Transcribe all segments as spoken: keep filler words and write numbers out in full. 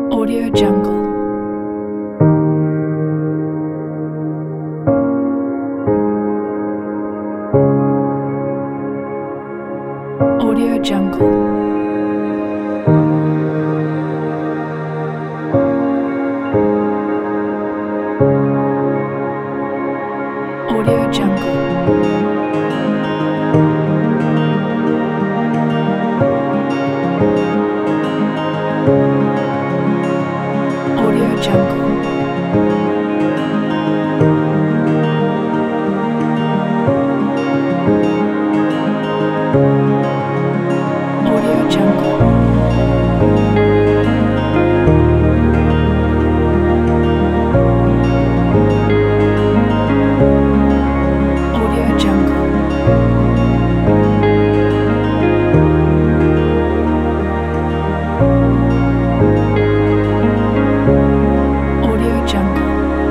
Audio Jungle. Audio Jungle. Audio Jungle. Audio Jungle. Audio Jungle. Audio Jungle. Audio Jungle.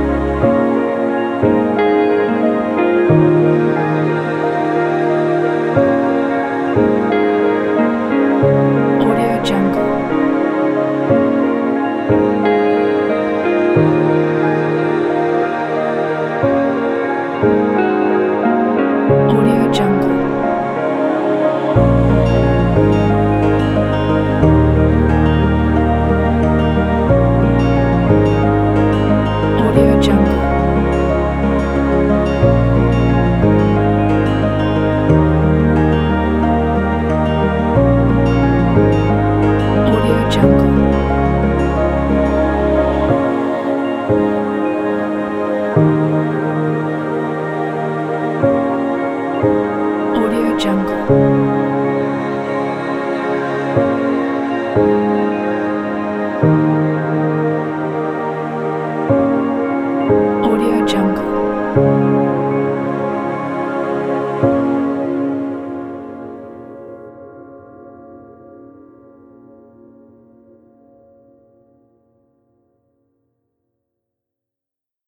Audio Jungle. Audio Jungle. Audio Jungle. Audio Jungle. Audio Jungle. Audio Jungle.